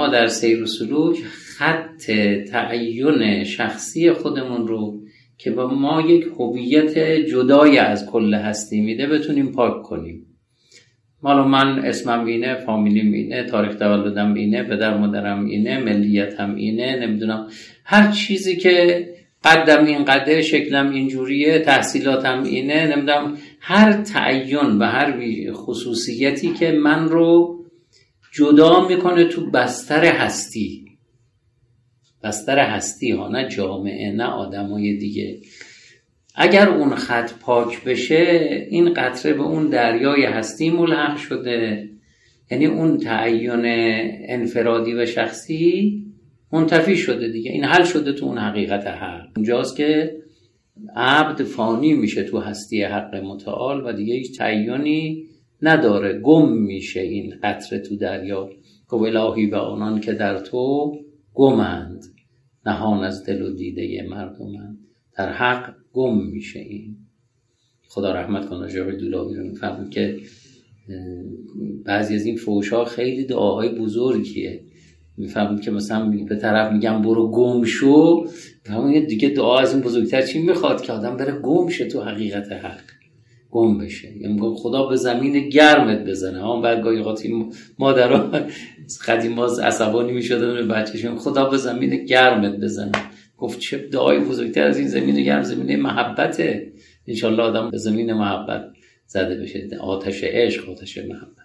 ما در سیر و سلوک خط تعین شخصی خودمون رو که با ما یک هویت جدای از کل هستی میده بتونیم پاک کنیم. مالا من اسمم اینه، فامیلیم اینه، تاریخ تولدم اینه، پدر مادرم اینه، ملیتم اینه، نمیدونم هر چیزی که قدم اینقدر، شکلم اینجوریه، تحصیلاتم اینه، نمیدونم هر تعین و هر خصوصیتی که من رو جدا میکنه تو بستر هستی. بستر هستی ها، نه جامعه، نه آدمای دیگه. اگر اون خط پاک بشه، این قطره به اون دریای هستی ملحق شده، یعنی اون تعین انفرادی و شخصی منتفی شده دیگه. این حل شده تو اون حقیقت حق. اونجاست که عبد فانی میشه تو هستی حق متعال و دیگه هیچ تعیینی نداره، گم میشه این قطره تو دریا. که الهی به آنان که در تو گمند، نهان از دل و دیده مردمند. در حق گم میشه. این خدا رحمت کنه جابر دولاوی رو میفهمید که بعضی از این فحش‌ها خیلی دعاهای بزرگیه. میفهمید که مثلا به طرف میگم برو گم شو، همون دیگه دعا از این بزرگتر چی میخواد که آدم بره گم شه تو حقیقت حق، گم بشه. یعنی خدا به زمین گرمت بزنه. هم بعد گاهی قاطی مادرها قدیم باز عصبانی میشدن به بچه‌شون، خدا به زمین گرمت بزنه. گفت چه دعای بزرگتر از این زمین گرم، زمین محبته. انشالله آدم به زمین محبت زده بشه، آتش عشق، آتش محبت.